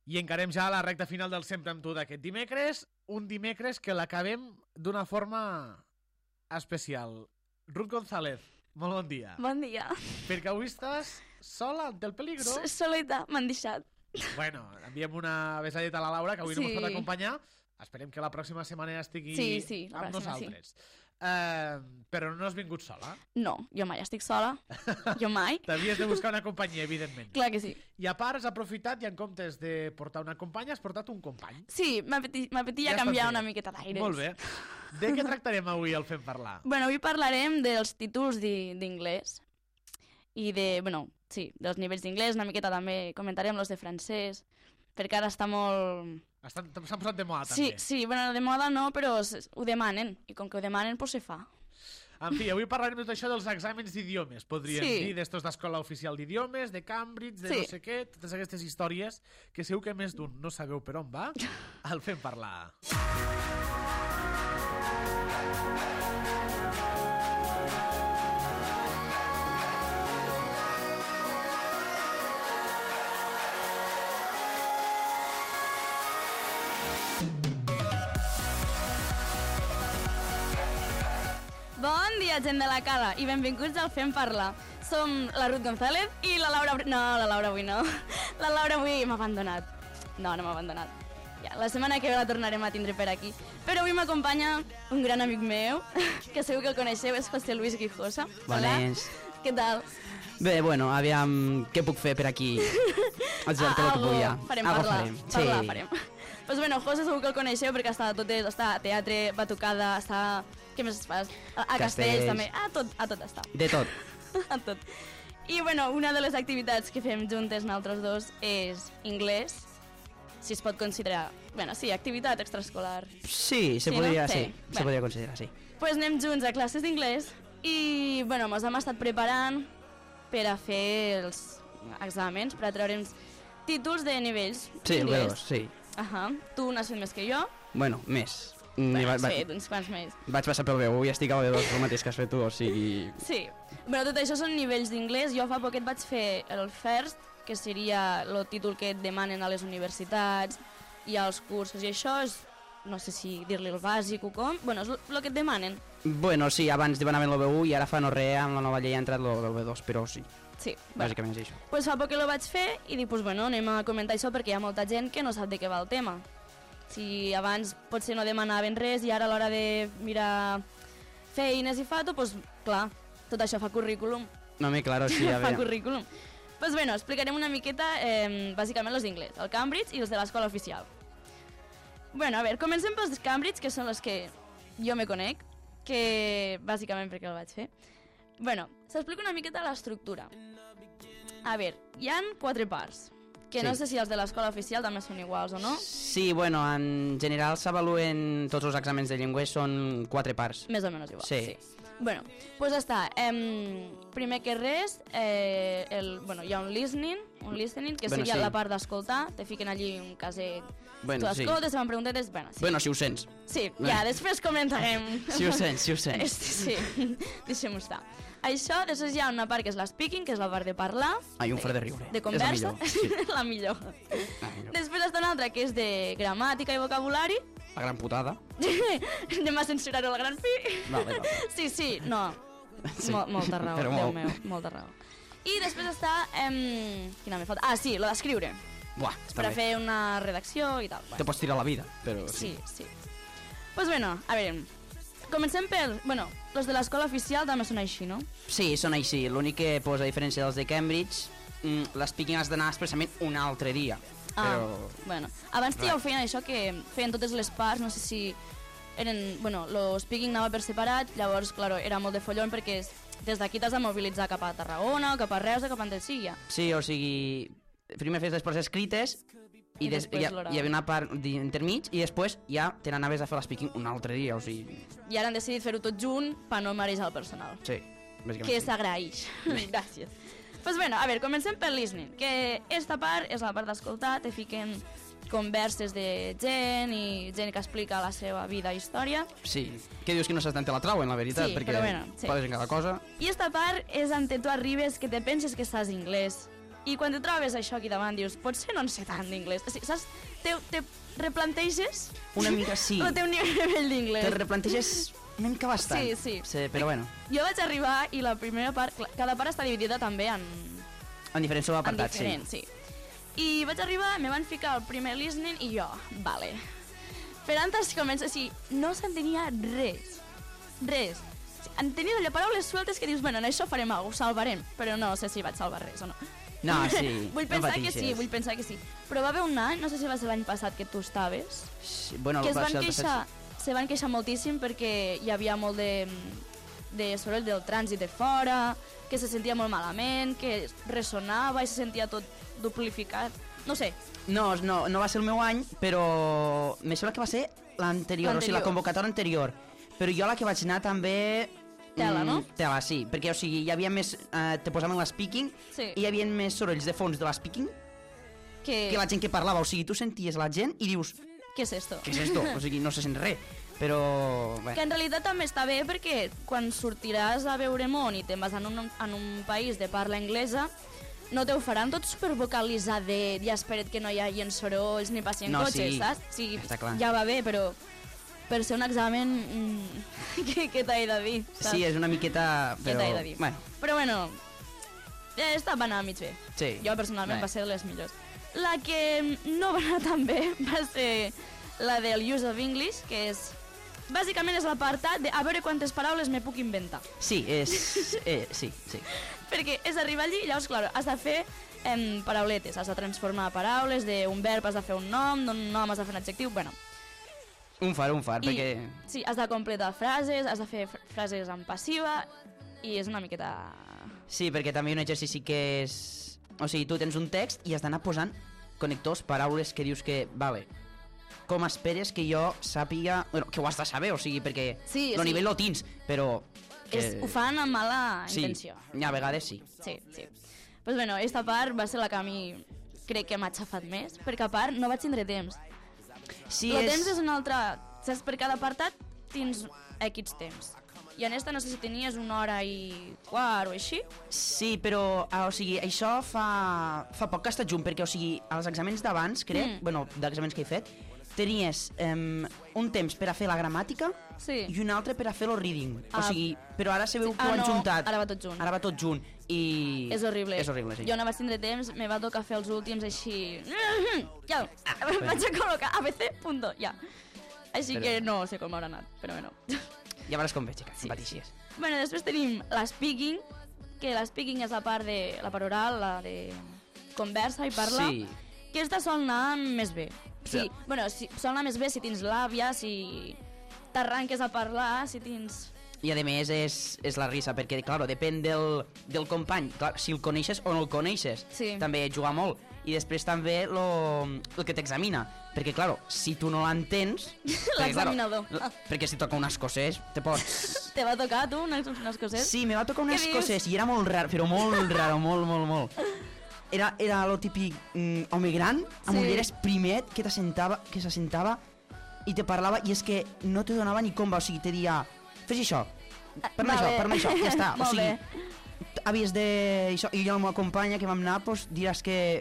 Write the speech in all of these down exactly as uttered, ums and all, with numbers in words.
I encarem ja la recta final del Sempre amb tu d'aquest dimecres, un dimecres que l'acabem d'una forma especial. Ruth González, molt bon dia. Bon dia. Perquè avui estàs sola del peligro. S Soleta, m'han deixat. Bueno, enviem una besadeta a la Laura, que avui Sí. no ens pot acompanyar. Esperem que la pròxima setmana estigui Sí, sí, la amb pròxima, nosaltres. Uh, però no has vingut sola. No, jo mai estic sola. Jo mai. T'havies de buscar una companyia, evidentment. Clar que sí. I a part has aprofitat i en comptes de portar una companya has portat un company. Sí, m'apetia Ja canviar està bé. una miqueta d'aires. Molt bé. De què tractarem avui al Fem Parlar? Bueno, avui parlarem dels títols di- d'inglès. I de, bueno, sí, dels nivells d'inglès, una miqueta també comentarem los de francès, perquè ara està molt... Estan- S'han posat de moda, Sí, també. sí, bueno, de moda no, però s- ho demanen, i com que ho demanen, doncs se fa. En fi, avui parlarem de tot això dels exàmens d'idiomes, podríem Sí. dir, d'estos d'Escola Oficial d'Idiomes, de Cambridge, de Sí. no sé què, totes aquestes històries que segur que més d'un no sabeu per on va, el Fem Parlar. Bon dia, gent de la Cala, i benvinguts al Fem Parlar. Som la Ruth González i la Laura... Br- No, la Laura avui no. La Laura avui m'ha abandonat. No, no m'ha abandonat. Ja, la setmana que ve la tornarem a tindre per aquí. Però avui m'acompanya un gran amic meu, que segur que el coneixeu, és José Luis Guijosa. Bones. Hola. Què tal? Bé, bueno, aviam què puc fer per aquí. Ajudar-te el que algo pugui. ja. farem Algo parlar. farem. Parlar Sí. farem. Pues bueno, José segur que el coneixeu perquè està a totes, està a teatre, batucada, està... Què més fas? A, a castells, Castells. també. A tot, a tot està. De tot. A tot. I bueno, una de les activitats que fem juntes nosaltres dos és anglès, si es pot considerar... Bueno, sí, activitat extraescolar. Sí, se Sí, podria, no? sí, Sí. se Bueno. podria considerar, sí. Pues anem junts a classes d'inglès i, bueno, mos hem estat preparant per a fer els exàmens, per a treure'ns títols de nivells Sí, el B d'inglès. dos, sí. Ahà. Tu n'has fet més que jo. Bueno, més. Ni Bueno, va, has va, fet uns quants més. vaig passar pel B un i estic al B dos, el mateix que has fet tu, o sigui... Sí. Bueno, tot això són nivells d'inglès. Jo fa poquet vaig fer el FIRST, que seria el títol que et demanen a les universitats i als cursos, i això és, no sé si dir-li el bàsic o com, bueno, és el que et demanen. Bueno, sí, abans demanaven el B un i ara fa no res, amb la nova llei ha entrat el B dos, però sí, Sí, bueno. bàsicament és això. Pues fa poc que ho vaig fer i dic, pues bueno, anem a comentar això perquè hi ha molta gent que no sap de què va el tema. Si abans potser no demanaven res i ara a l'hora de mirar feines i fato, pues clar, tot això fa currículum. No me claro, sí, a fa veure. currículum. Pues bueno, explicarem una miqueta, eh, bàsicament els d'inglès, el Cambridge i els de l'escola oficial. Bueno, a veure, comencem pels Cambridge, que són els que jo me conec, que bàsicament perquè el vaig fer. Bueno, s'explica una miqueta l'estructura. A veure, hi han quatre parts, que Sí. no sé si els de l'escola oficial també són iguals o no. Sí, bueno, en general s'avaluen tots els exàmens de llengües, són quatre parts. Més o menys igual, Sí. sí. Bueno, doncs pues està. Em, primer que res, eh, el, bueno, hi ha un listening, un listening que Bueno, seria sí. la part d'escoltar, te fiquen allí un caset, Bueno, tu sí. escoltes, te fan preguntetes, bueno, sí. Bueno, si ho sents. Sí, Bé. ja, després comentarem. Si ho sents, si ho sents. Sí, sí. deixem-ho estar. Això, després hi ha una part que és l'espeaking, que és la part de parlar. Ai, un fre de riure. De És la conversa. millor, sí. la millor. La millor. Després està una altra que és de gramàtica i vocabulari. La gran putada. Anem a censurar el gran fi. Vale, vale. Sí, sí, no. Sí. Mol, molta raó, Però Déu molt. meu, molta raó. I després està... Em... Quina me falta? Ah, sí, lo d'escriure. Buah, està Per a bé. fer una redacció i tal. Te Bueno, pots tirar la vida, però sí, sí. sí. Pues bueno, a veure, comencem per... Bueno, los de l'escola oficial també són així, no? Sí, són així. L'únic que posa a diferència dels de Cambridge, mm, l'espeaking has d'anar expressament un altre dia. Ah, Però... bueno. Abans ja Res. ho feien això, que feien totes les parts, no sé si eren... Bueno, lo speaking anava per separat, llavors, claro, era molt de follon perquè des d'aquí t'has de mobilitzar cap a Tarragona, cap a Reus, cap a on sigui. Sí, o sigui, primer fes les parts escrites i, I des, després hi, ha, l'oral. hi havia una part d'intermig i després ja te n'anaves a fer l'espeaking un altre dia, o sigui... I ara han decidit fer-ho tot junt per no marejar el personal. Sí, bàsicament. Que sí. s'agraeix. Gràcies. Pues bueno, a veure, comencem pel listening, que esta part és la part d'escoltar, te fiquen converses de gent i gent que explica la seva vida i història. Sí, que dius que no saps tant te la trauen, la veritat, Sí, perquè però bueno, sí. poses en cada cosa. I esta part és on tu arribes que te penses que saps anglès I quan te trobes això aquí davant dius, potser no en sé tant d'inglès. O sigui, saps? Te, te replanteges Una mica sí. el teu nivell d'inglès. Te replanteges una mica bastant. Sí, sí. sí però bueno. Jo vaig arribar i la primera part, cada part està dividida també en... En diferents subapartats, sí. En diferents, sí. I vaig arribar, me van ficar el primer listening i jo, vale. Però antes comença així, no s'entenia res. Res. Entenia allò paraules sueltes que dius, bueno, en això farem alguna cosa, ho salvarem. Però no sé si vaig salvar res o no. No, sí. vull no pensar pateixes. que sí, vull pensar que sí. Però va haver un any, no sé si va ser l'any passat que tu estaves, Sí, bueno, que es va van ser el queixar, passat. se van queixar moltíssim perquè hi havia molt de, de soroll del trànsit de fora, que se sentia molt malament, que ressonava i se sentia tot duplificat. No sé. No, no, no va ser el meu any, però me sembla que va ser l'anterior, o sigui, la L'anterior. convocatòria anterior. Però jo a la que vaig anar també... Tela, no? Mm, tela, sí, perquè o sigui, hi havia més... Eh, te posaven l'speaking Sí. i hi havia més sorolls de fons de l'speaking Que... que la gent que parlava, o sigui, tu senties la gent i dius, Què és esto? què és esto? O sigui, no se sent res, però... Bé. Que en realitat també està bé perquè quan sortiràs a veure món i te'n vas en un, en un país de parla anglesa, no te ho faran tot supervocalitzat ja espera't que no hi hagi sorolls ni passi en No, cotxes, sí, saps? Sí, està clar. ja va bé, però per ser un examen, mm, què, què t'he de dir? Saps? Sí, és una miqueta... Què Però... t'he de dir? Bueno, Però bueno, ja està, va anar mig bé. sí. Jo personalment Bé. va ser de les millors. La que no va anar tan bé va ser la del Use of English, que és... Bàsicament és l'apartat de a veure quantes paraules me puc inventar. Sí, és... Eh, sí, sí. Perquè és arribar allí i llavors, clar, has de fer em, parauletes, has de transformar paraules, d'un verb has de fer un nom, d'un nom has de fer un adjectiu, bueno. Un far, un far, I, perquè... sí, has de completar frases, has de fer fr- frases en passiva i és una miqueta... Sí, perquè també hi ha un exercici que és... O sigui, tu tens un text i has d'anar posant connectors, paraules que dius que... Vale, com esperes que jo sàpiga... Bueno, que ho has de saber, o sigui, perquè Sí, el sí. nivell lo tens, però... Que... És, ho fan amb mala sí, intenció. a vegades sí. Sí, sí. Pues bueno, esta part va ser la que a mi crec que m'ha xafat més, perquè a part no vaig tindre temps. Sí, el és... temps és una altra... Saps, per cada apartat tens X temps. I en esta no sé si tenies una hora i quart o així. Sí, però, ah, o sigui, això fa, fa poc que ha estat junt, perquè, o sigui, als exàmens d'abans, crec, Mm. bueno, d'exàmens que he fet, tenies um, un temps per a fer la gramàtica Sí. i un altre per a fer el reading. Ah. O sigui, però ara se veu Sí. que ho Ah, han no, juntat. ara va tot junt. Ara va tot junt. I... És horrible. És horrible, sí. Jo no vaig tindre temps, me va tocar fer els últims així... Ja, Ah, vaig a col·locar A B C, punto, ja. Així Però- que no sé com haurà anat, però bueno. Ja veuràs com veig, que Sí, sí, patixies. Bueno, després tenim l'speaking, que l'speaking és la part de la part oral, la de conversa i parla, Sí. que aquesta sol anar més bé. Sí, Sí. bueno, si, sol anar més bé si tens l'àvia, si t'arranques a parlar, si tens... I a més és, és la risa, perquè, claro, depèn del, del company, clar, si el coneixes o no el coneixes. Sí. També juga molt. I després també lo, el que t'examina. Perquè, claro, si tu no l'entens... perquè, L'examinador. Claro, perquè si toca unes coses, te pots... Te va tocar a tu unes, unes coses? Sí, me va tocar unes Què dius? coses i era molt raro, però molt raro, molt, molt, molt. Era, era lo típic mm, home gran, amb Sí. ulleres primet, que t'assentava, que s'assentava i te parlava, i és que no te donava ni com va, o sigui, te dia, fes això, parla Vale. això, parla això, ja està. O Molt sigui, bé. havies de... Això, i jo amb la companya que vam anar, pues, diràs que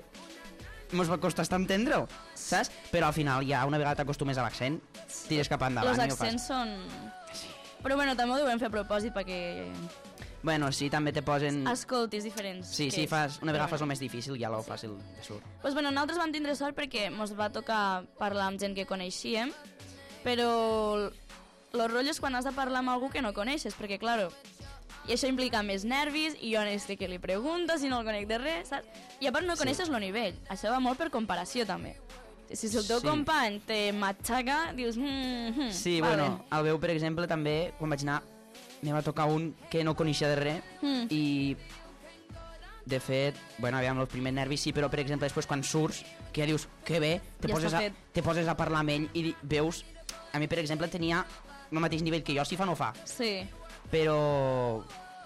mos va costar estar entendre-ho, saps? Però al final ja una vegada t'acostumes a l'accent, tires cap endavant. Els i ho fas. accents són... Però bueno, també ho devem fer a propòsit perquè Bueno, sí, també te posen... escoltis diferents. Sí, sí, que- fas, una vegada Però fas el més difícil, ja lo fàcil de surt. Pues bueno, nosaltres vam tindre sort perquè mos va tocar parlar amb gent que coneixíem, però el rotllo és quan has de parlar amb algú que no coneixes, perquè, claro, i això implica més nervis, i jo no sé què li pregunto, si no el conec de res, saps? I a part no Sí. coneixes el nivell, això va molt per comparació, també. Si el teu Sí. company te matxaca, dius... Mm, mm, Sí, vale. bueno, al meu, per exemple, també, quan vaig anar, me va tocar un que no coneixia de res, Mm. i, de fet, bueno, aviam, els primers nervis sí, però, per exemple, després quan surts, que ja dius, que bé, te, Ja poses està a, fet. te poses a parlar amb ell i di- veus... A mi, per exemple, tenia el mateix nivell que jo, si fa no fa, Sí, però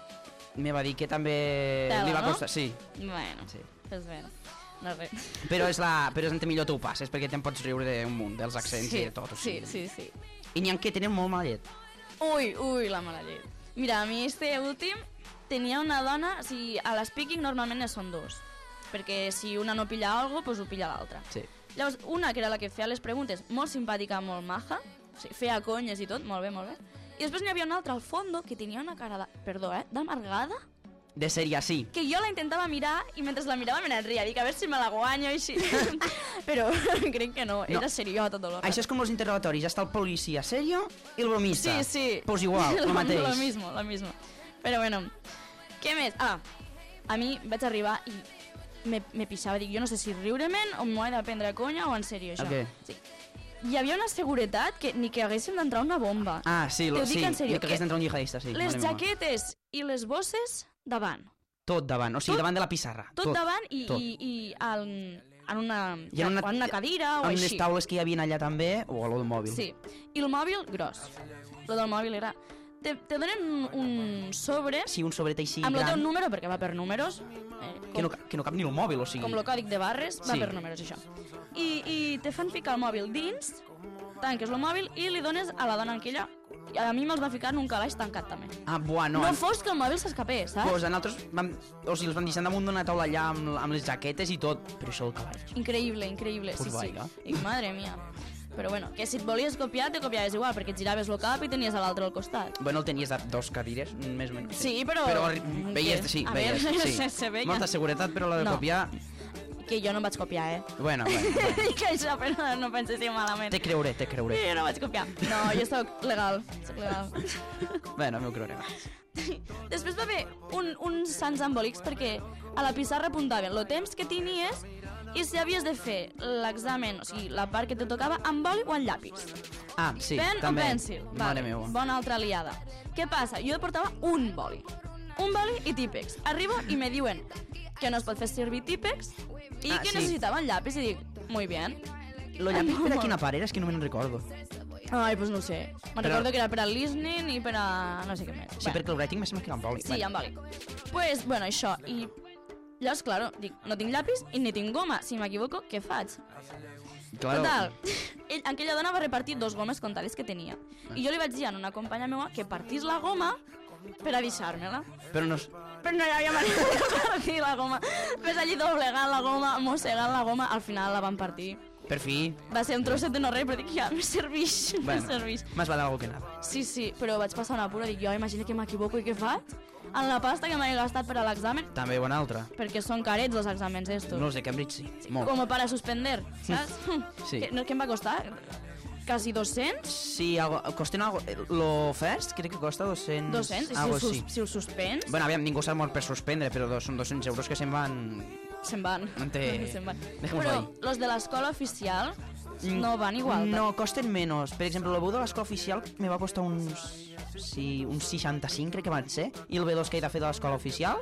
me va dir que també Tela, li va no? costar... Sí, bueno, sí. pues bé, no res. Però és, la, però és on millor t'ho passes, perquè te'n pots riure d'un munt, dels accents sí, i de tot. O sí, sigui. sí, sí. I n'hi ha que tenen molt mala llet. Ui, ui, la mala llet. Mira, a mi este últim tenia una dona, o sigui, a l'speaking normalment ne són dos. perquè si una no pilla alguna cosa, doncs ho pilla l'altra. Sí. Llavors, una que era la que feia les preguntes, molt simpàtica, molt maja, o sigui, feia conyes i tot, molt bé, molt bé. I després n'hi havia una altra al fondo que tenia una cara de, perdó, eh, d'amargada, De sèrie, sí. que jo la intentava mirar i mentre la mirava me n'enria, dic a veure si me la guanyo i així. Però crec que no, era No. seriós tot el rato. Això és com els interrogatoris, està el policia serio i el bromista. Sí, sí. Pues igual, el mateix. Lo mismo, lo mismo. Però bueno, què més? Ah, a mi vaig arribar i me, me pixava, dic, jo no sé si riure-me'n o m'ho he de prendre a conya o en sèrio, això. Ok. Sí. Hi havia una seguretat que ni que haguéssim d'entrar una bomba. Ah, sí, T'ho lo, dic sí, en sèrio, que hagués d'entrar un jihadista, sí. Les mare meva. jaquetes i les bosses davant. Tot davant, o sigui, Tot- davant de la pissarra. Tot, davant i, tot. i, i en, en, una, I en una- o en una cadira o Amb així. les taules que hi havia allà també, o a lo del mòbil. Sí, i el mòbil gros. Lo del mòbil era... Te, te donen un, un sobre Sí, un sobret així amb el teu gran, número, perquè va per números, eh, com, que no, ca- que no cap ni el mòbil, o sigui... com el còdic de barres, va Sí. per números, això. I, I te fan ficar el mòbil dins, tanques el mòbil i li dones a la dona aquella. I a mi me'ls va ficar en un calaix tancat, també. Ah, buah, no. No, en- fos que el mòbil s'escapés, saps? Pues a nosaltres vam, o sigui, els vam deixar damunt d'una taula allà amb, amb les jaquetes i tot, però això del calaix. Increïble, increïble, Pues sí, sí. vaya. I madre mia. Però bueno, que si et volies copiar, te copiaves igual, perquè et giraves el cap i tenies a l'altre al costat. Bueno, el tenies de dos cadires, més o menys. Sí, però... Però Mm, veies, que- sí, a veies, veure, sí. se, se veia. Molta seguretat, però la de No. copiar... Que jo no em vaig copiar, eh? Bueno, bueno, bueno. I que això, però no penséssiu malament. Te creuré, te creuré. Sí, jo no vaig copiar. No, jo soc legal, soc legal. Bueno, m'ho creuré. Després va haver un, uns sants embòlics perquè a la pissarra apuntaven el temps que tenies i si havies de fer l'examen, o sigui, la part que te tocava, amb boli o amb llapis. Ah, sí, Pen també. o pencil. Mare meva. Bona altra aliada. Què passa? Jo portava un boli. Un boli i típex. Arribo i me diuen que no es pot fer servir típex i Ah, que sí. necessitaven llapis i dic, muy bien. Lo llapis per a quina part era? És que no me'n recordo. Ai, pues no ho sé. Me'n Però- recordo que era per al listening i per a... no sé què més. Sí, perquè el writing me sembla que era amb boli. Sí, amb boli. Pues, bueno, això. I llavors, claro, dic, no tinc llapis i ni tinc goma. Si m'equivoco, què faig? Claro. Total, ell, aquella dona va repartir dos gomes comptades que tenia. I jo li vaig dir a una companya meva que partís la goma per avisar-me-la. Però no... és- Però no hi havia manera de partir la goma. Ves allí doblegant la goma, mossegant la goma, al final la van partir. Per fi... Va ser un trosset de no res, però dic, ja, me serveix, me Bueno, serveix. més val algo que nada. Sí, sí, però vaig passar una pura, dic, jo imagina que m'equivoco i què faig? En la pasta que m'he gastat per a l'examen, També una altra. perquè són carets els exàmens estos. No els de Cambridge, sí. Molt. Como para suspender, saps? Sí. Que, no, què em va costar? Quasi doscents? Sí, algo, costen algo... Lo first crec que costa doscents... doscents? I si algo ho, sus, així. si ho suspens, Bueno, aviam, ningú s'ha mort per suspendre, però dos, són dos-cents euros que se'n van... se'n van. No té- Se'n van. Dejémoslo Però ahí. los de l'escola oficial no van igual. No, costen menos. Per exemple, el B u de l'escola oficial me va costar uns... Sí, uns seixanta-cinc crec que van ser. I el B dos que he de fer de l'escola oficial,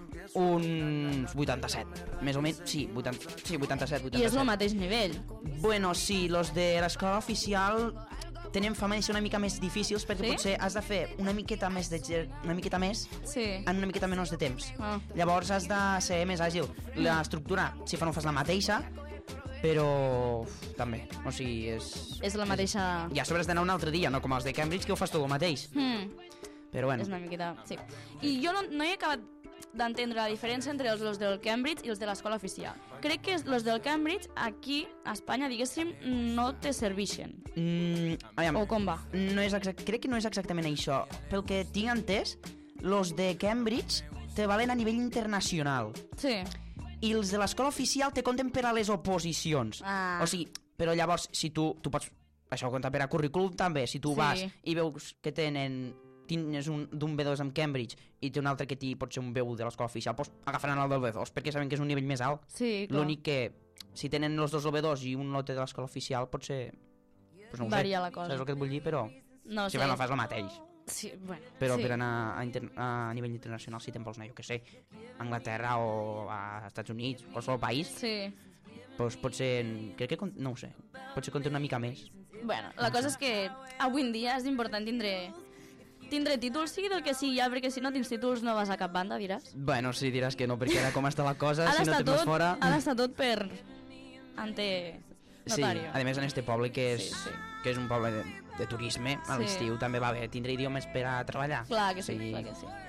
uns vuitanta-set. Més o menys, sí, vuitanta, sí vuitanta-set, vuitanta-set. I és el mateix nivell. Bueno, sí, los de l'escola oficial tenen fama de ser una mica més difícils perquè Sí? potser has de fer una miqueta més de ger- una miqueta més Sí. en una miqueta menys de temps. Ah. Llavors has de ser més àgil. L'estructura, si fa no fas la mateixa, però uf, també, o sigui, és... És la mateixa... I a sobre has d'anar un altre dia, no com els de Cambridge, que ho fas tot el mateix. Hmm. Però bueno, És una miqueta... Sí. I jo no, no he acabat d'entendre la diferència entre els, els del Cambridge i els de l'escola oficial. Crec que els del Cambridge, aquí, a Espanya, diguéssim, no te serveixen. mm, aviam, O com va? no és exact, crec que no és exactament això. Pel que tinc entès, los de Cambridge te valen a nivell internacional. Sí. I els de l'escola oficial te compten per a les oposicions. Ah. O sigui, però llavors, si tu, tu pots... Això ho compta per a currículum també. Si tu Sí. vas i veus que tenen... Tens un d'un B dos amb Cambridge i té un altre que té, pot ser un B u de l'escola oficial, doncs agafaran el del B dos perquè saben que és un nivell més alt. Sí, clar. L'únic que, si tenen els dos el B dos i un no té de l'escola oficial, pot ser... Pues no ho sé. Varia la cosa. Saps el que et vull dir? Però No si sé. fa no fas el mateix. Sí, bueno, Però sí. per anar a, inter... a nivell internacional, si te'n vols anar, jo què sé, a Anglaterra o a Estats Units, qualsevol país, Sí. doncs pot ser... Crec que... con- No ho sé. Pot ser conté una mica més. Bueno, la cosa és que avui en dia és important tindre tindre títols, sigui del que sigui, ja, perquè si no tens títols no vas a cap banda, diràs. Bueno, si diràs que no, perquè ara com està la cosa, Ha si no d'estar tens tot, fora... ha d'estar tot per ante Sí, notario. a més en este poble que és, Sí, sí. que és un poble de, de turisme, a Sí. l'estiu també va bé tindre idiomes per a treballar. Clar que sí, Sí. clar que sí.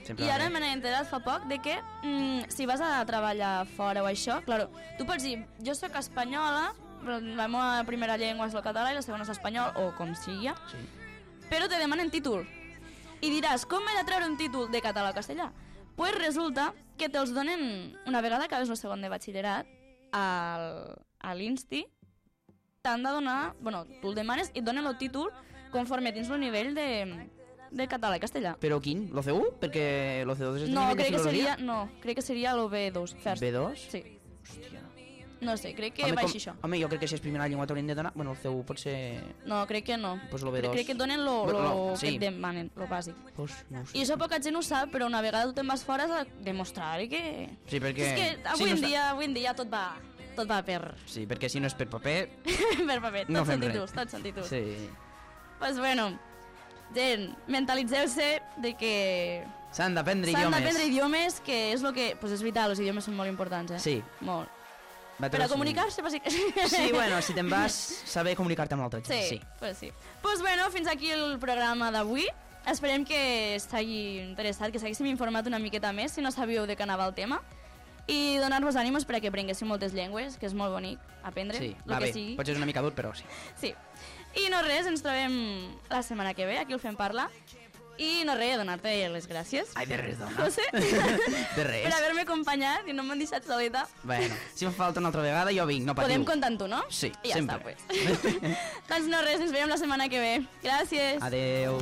Sempre I va ara bé. me n'he enterat fa poc de que mm, si vas a treballar fora o això, claro, tu pots dir, jo sóc espanyola, però la meva primera llengua és el català i la segona és espanyol, o com sigui, Sí. però te demanen títol. I diràs, com he de treure un títol de català o castellà? Pues resulta que te'ls donen, una vegada acabes el segon de batxillerat, al, a l'Insti, t'han de donar, bueno, tu el demanes i et donen el títol conforme tens el nivell de, de català i castellà. Però quin? L'O C U? Perquè l'O C dos és de No, nivell de crec que filologia. seria, no, crec que seria el B dos, first. B dos? Sí. Hòstia. No sé, crec que Home, va com- així això. Home, jo crec que si és primera llengua t'haurien de donar... Bueno, el C U pot ser... No, crec que no. Pues lo B Crec, dos. crec que et donen lo, Bueno, lo no, que sí. et demanen, lo bàsic. Pues, no ho sé. I això poca gent ho sap, però una vegada tu te'n vas fora has de demostrar que... Sí, perquè... És que si avui, no en està- dia, avui en dia tot va, tot va per, Sí, perquè si no és per paper... per paper. Tots No fem són res. títols, tots són títols. Sí. Pues bueno, gent, mentalitzeu-se de que S'han d'aprendre s'han idiomes. d'aprendre idiomes, que és el que... Pues és vital, els idiomes són molt importants, eh? Sí. Molt. Va, Per però a sí. comunicar-se, bàsicament. Sí, bueno, si te'n vas, saber comunicar-te amb l'altra gent. Sí, Sí. pues sí. Pues bueno, fins aquí el programa d'avui. Esperem que us hagi interessat, que s'haguéssim informat una miqueta més, si no sabíeu de què anava el tema. I donar-vos ànimos perquè aprenguéssiu moltes llengües, que és molt bonic aprendre, Sí, el va que bé. sigui. Potser és una mica dur, però sí. Sí. I no res, ens trobem la setmana que ve, aquí el Fem Parla. I no res, donar-te les gràcies, Ai, de res, dona. José, De res. per haver-me acompanyat i no m'han deixat soleta. Bueno, si em falta una altra vegada, jo vinc, no patiu. Podem comptar amb tu, no? Sí, I ja sempre. està, pues. Doncs no res, ens veiem la setmana que ve. Gràcies. Adeu.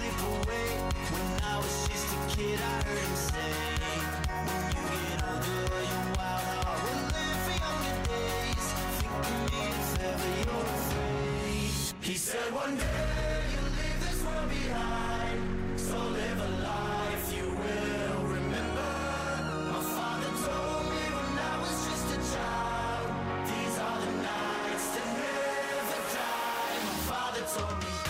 He said one day you'll leave this world behind, so live a life you will remember. My father told me when I was just a child, these are the nights that never die. My father told me